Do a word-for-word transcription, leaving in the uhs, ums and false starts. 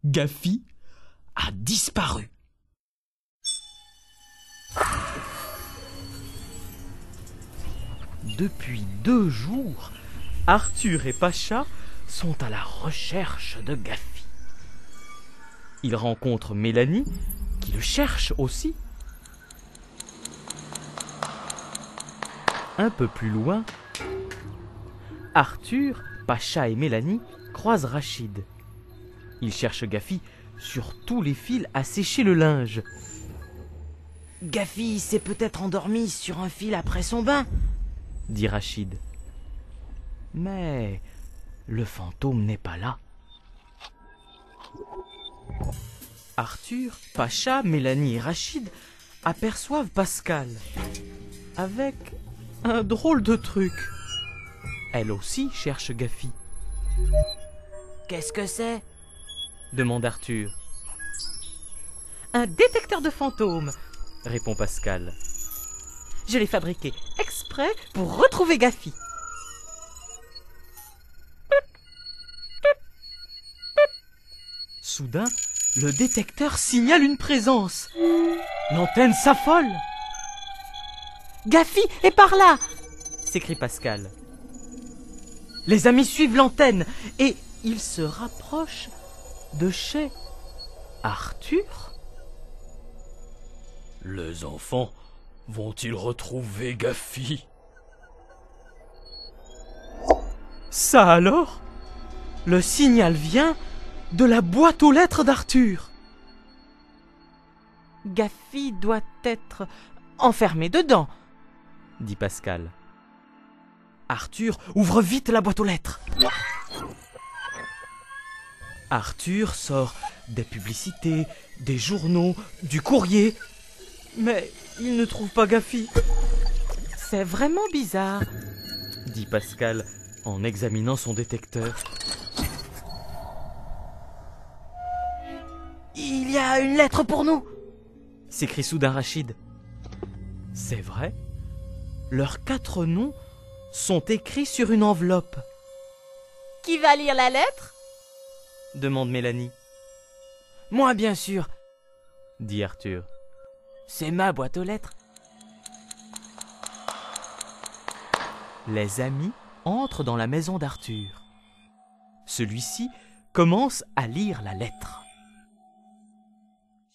Gaffy a disparu. Depuis deux jours, Arthur et Pacha sont à la recherche de Gaffy. Ils rencontrent Mélanie, qui le cherche aussi. Un peu plus loin, Arthur, Pacha et Mélanie croisent Rachid. Ils cherchent Gaffy sur tous les fils à sécher le linge. Gaffy s'est peut-être endormi sur un fil après son bain, dit Rachid. Mais le fantôme n'est pas là. Arthur, Pacha, Mélanie et Rachid aperçoivent Pascal avec un drôle de truc. Elle aussi cherche Gaffy. Qu'est-ce que c'est? Demande Arthur. Un détecteur de fantômes, répond Pascal. Je l'ai fabriqué exprès pour retrouver Gaffy. Soudain, le détecteur signale une présence. L'antenne s'affole. Gaffy est par là, s'écrie Pascal. Les amis suivent l'antenne et ils se rapprochent de chez Arthur. Les enfants vont-ils retrouver Gaffy? Ça alors? Le signal vient de la boîte aux lettres d'Arthur. Gaffy doit être enfermé dedans, dit Pascal. Arthur ouvre vite la boîte aux lettres. Arthur sort des publicités, des journaux, du courrier, mais il ne trouve pas Gaffy. C'est vraiment bizarre, dit Pascal en examinant son détecteur. Il y a une lettre pour nous, s'écrie soudain Rachid. C'est vrai, leurs quatre noms sont écrits sur une enveloppe. Qui va lire la lettre? Demande Mélanie. Moi bien sûr, dit Arthur. C'est ma boîte aux lettres. Les amis entrent dans la maison d'Arthur. Celui-ci commence à lire la lettre.